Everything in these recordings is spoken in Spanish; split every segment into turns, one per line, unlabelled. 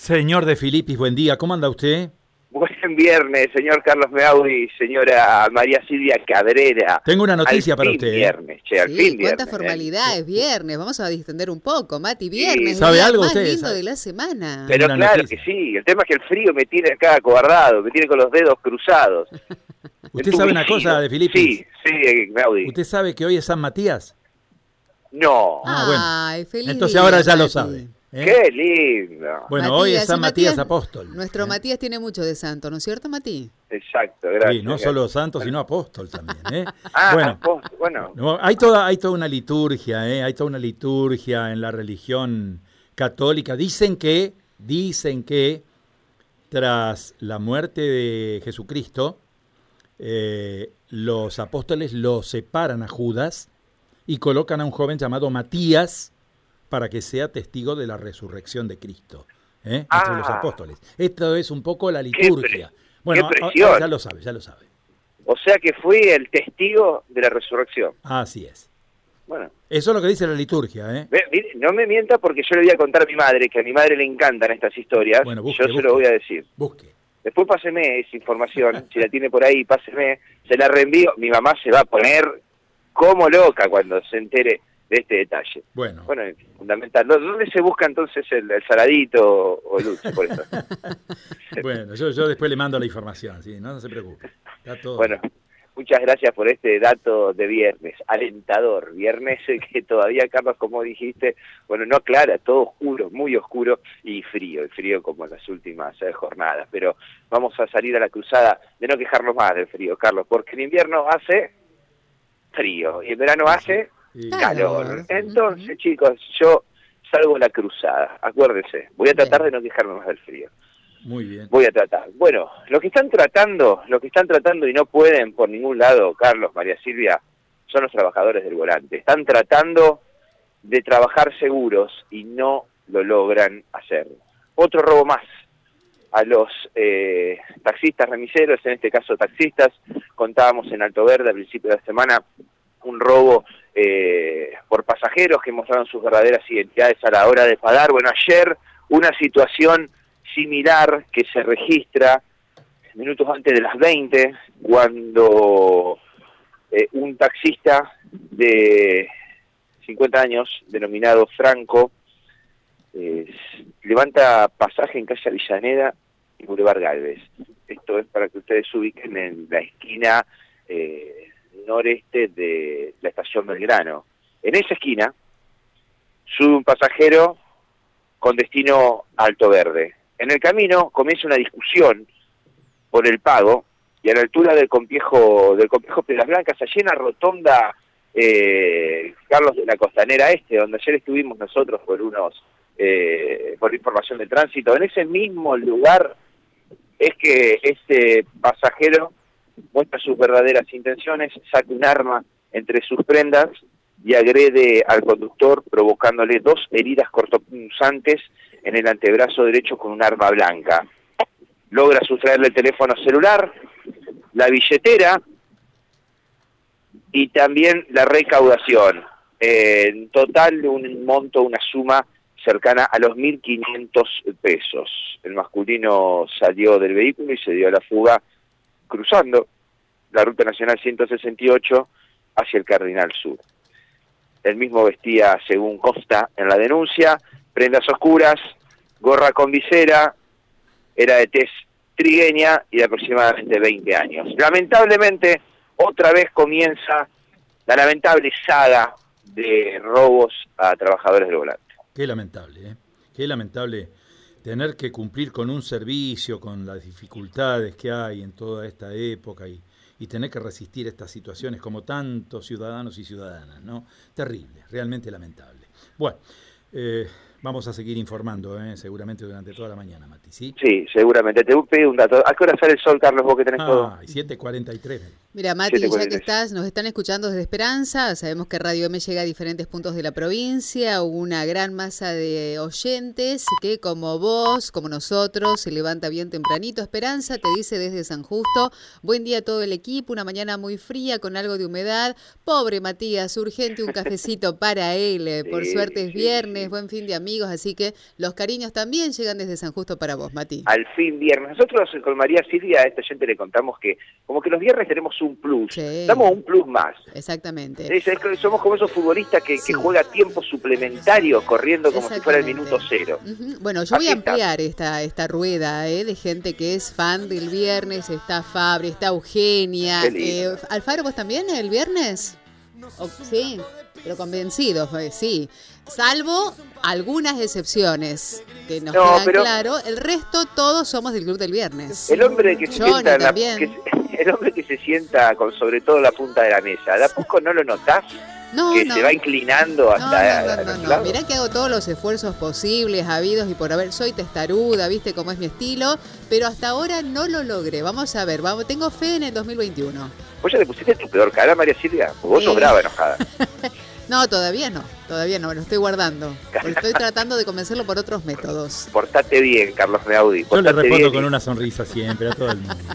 Señor de Filipis, buen día. ¿Cómo anda usted?
Buen viernes, señor Carlos Meaudi, señora María Silvia Cabrera.
Tengo una noticia para usted.
Viernes, che, al
Sí,
fin
cuánta
viernes.
formalidad, es viernes. Vamos a distender un poco, Mati. Viernes,
Sí.
¿Sabe
el día
algo
más
usted?
lindo
¿Sabe?
de la semana.
Pero
Una
claro
noticia.
que sí, el tema es que el frío me tiene acá acobardado, me tiene con los dedos cruzados.
¿Usted sabe una cosa de Filipis?
Sí, Meaudi.
¿Usted sabe que hoy es San Matías?
No,
Ay, feliz
Entonces
día,
ahora ya lo
Mati.
sabe. ¿eh?
qué lindo.
Bueno,
Matías,
hoy es San
y
Matías Apóstol.
Nuestro Matías tiene mucho de santo, ¿no es cierto, Mati?
Exacto, gracias.
Sí, no solo santo, sino apóstol también.
Ah,
Bueno, no, hay toda una liturgia, hay toda una liturgia en la religión católica. Dicen que tras la muerte de Jesucristo, los apóstoles lo separan a Judas y colocan a un joven llamado Matías para que sea testigo de la resurrección de Cristo, entre los apóstoles. Esto es un poco la liturgia. Bueno,
presión.
ya lo sabe.
O sea que fui el testigo de la resurrección.
Así es.
Bueno.
Eso es lo que dice la liturgia,
Mire, no me mienta porque yo le voy a contar a mi madre, que a mi madre le encantan estas historias.
Bueno, busque,
yo se lo voy a decir.
Busque.
Después páseme esa información, si la tiene por ahí, páseme, se la reenvío. Mi mamá se va a poner como loca cuando se entere de este detalle.
Bueno,
es fundamental. ¿Dónde se busca entonces el saladito o el dulce por eso?
bueno, yo después le mando la información, ¿sí? No se preocupe. Está todo.
Bueno, muchas gracias por este dato de viernes, alentador. Viernes que todavía, Carlos, como dijiste, bueno, no aclara, todo oscuro, muy oscuro y frío como en las últimas jornadas. Pero vamos a salir a la cruzada de no quejarnos más del frío, Carlos, porque en invierno hace frío y en verano hace calor. Entonces, chicos, yo salgo a la cruzada, acuérdense, voy a tratar de no quejarme más del frío.
Muy bien.
Voy a tratar. Bueno, lo que están tratando y no pueden por ningún lado, Carlos, María Silvia, son los trabajadores del volante. Están tratando de trabajar seguros y no lo logran hacer. Otro robo más a los taxistas remiseros, en este caso taxistas. Contábamos en Alto Verde a principio de la semana un robo por pasajeros que mostraron sus verdaderas identidades a la hora de pagar. Bueno, ayer una situación similar que se registra minutos antes de las 20, cuando un taxista de 50 años, denominado Franco, levanta pasaje en calle Avellaneda y Boulevard Gálvez. Esto es para que ustedes se ubiquen en la esquina noreste de la estación Belgrano. En esa esquina sube un pasajero con destino a Alto Verde. En el camino comienza una discusión por el pago y a la altura del complejo Piedras Blancas, allí en la rotonda Carlos de la Costanera Este, donde ayer estuvimos nosotros por información de tránsito, en ese mismo lugar es que este pasajero muestra sus verdaderas intenciones, saca un arma entre sus prendas y agrede al conductor, provocándole 2 heridas cortopunzantes en el antebrazo derecho con un arma blanca. Logra sustraerle el teléfono celular, la billetera y también la recaudación. En total un monto, una suma cercana a los 1.500 pesos. El masculino salió del vehículo y se dio a la fuga cruzando la Ruta Nacional 168 hacia el Cardinal Sur. El mismo vestía, según consta en la denuncia, prendas oscuras, gorra con visera, era de tez trigueña y de aproximadamente 20 años. Lamentablemente, otra vez comienza la lamentable saga de robos a trabajadores del volante.
Qué lamentable, Qué lamentable tener que cumplir con un servicio, con las dificultades que hay en toda esta época y tener que resistir estas situaciones como tantos ciudadanos y ciudadanas, ¿no? Terrible, realmente lamentable. Bueno, vamos a seguir informando, seguramente durante toda la mañana, Mati, ¿sí?
Sí, seguramente. Te pido un dato. ¿A qué hora sale el sol, Carlos, vos que tenés todo?
7:43.
Mira, Mati, ya que
7:43.
nos están escuchando desde Esperanza, sabemos que Radio M llega a diferentes puntos de la provincia, una gran masa de oyentes que como vos, como nosotros, se levanta bien tempranito. Esperanza te dice desde San Justo, buen día a todo el equipo, una mañana muy fría con algo de humedad. Pobre Matías, urgente un cafecito para él, por
Sí,
suerte es
sí,
viernes,
sí.
buen fin de amigos, así que los cariños también llegan desde San Justo para vos, Mati.
Al fin viernes. Nosotros con María Silvia, a esta gente le contamos que como que los viernes tenemos un plus,
Sí.
damos un plus más.
Exactamente.
Es que somos como esos futbolistas que
Sí.
juega tiempo suplementario corriendo como si fuera el minuto cero.
Ujú. Bueno, yo voy a
Así está.
ampliar esta rueda de gente que es fan del viernes. Está Fabri, está Eugenia.
Qué lindo.
Alfaro, ¿vos también el viernes? Sí, pero convencidos, sí. Salvo algunas excepciones que nos
No,
quedan
pero-
claro. El resto todos somos del club del viernes.
El hombre que se
Johnny
sienta en la,
también.
el hombre que se sienta con sobre todo la punta de la mesa, ¿de a poco no lo notás?
No,
Que
no.
se va inclinando hasta
No.
al lado.
Mirá que hago todos los esfuerzos posibles, habidos y por haber. Soy testaruda, viste cómo es mi estilo, pero hasta ahora no lo logré. Vamos a ver, tengo fe en el 2021.
¿Vos ya le pusiste tu peor cara, María Silvia? Porque vos sos brava, enojada.
No, todavía no, me lo estoy guardando. Porque estoy tratando de convencerlo por otros métodos.
Portate bien, Carlos Meaudi.
Yo le
portate
respondo
bien
con
y-
una sonrisa siempre a todo el mundo.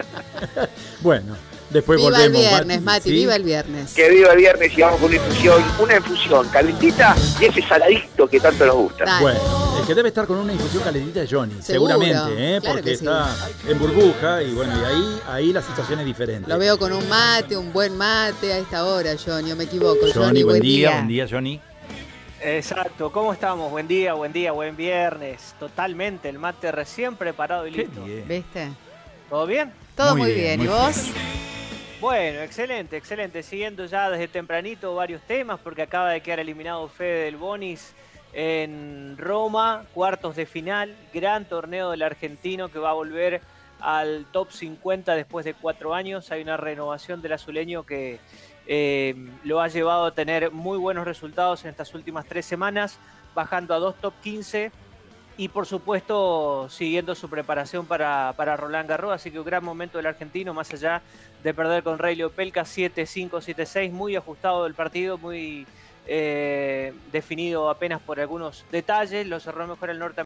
Bueno, después
Viva el
volvemos.
viernes, Mati,
¿sí?
viva el viernes.
Que viva el viernes y vamos con una infusión calentita y ese saladito que tanto nos gusta.
Dale.
Bueno, el que debe estar con una infusión calentita es Johnny,
Seguro,
seguramente,
claro
porque
que sí.
está en burbuja y bueno, y ahí la situación es diferente.
Lo veo con un buen mate a esta hora, Johnny, o me equivoco.
Johnny, buen día, Johnny.
Exacto, ¿cómo estamos? Buen día, buen viernes. Totalmente, el mate recién preparado y
Qué
listo.
bien.
¿Viste?
¿Todo bien?
Todo
Muy
muy
bien,
bien. ¿Y
muy
vos?
Bueno, excelente. Siguiendo ya desde tempranito varios temas, porque acaba de quedar eliminado Fede del Bonis en Roma, cuartos de final, gran torneo del argentino que va a volver al top 50 después de 4 años. Hay una renovación del azuleño que lo ha llevado a tener muy buenos resultados en estas últimas 3 semanas, bajando a 2 top 15 y por supuesto siguiendo su preparación para Roland Garros. Así que un gran momento del argentino, más allá de perder con Reilly Opelka 7-5, 7-6, muy ajustado el partido, muy definido apenas por algunos detalles. Lo cerró mejor el norte.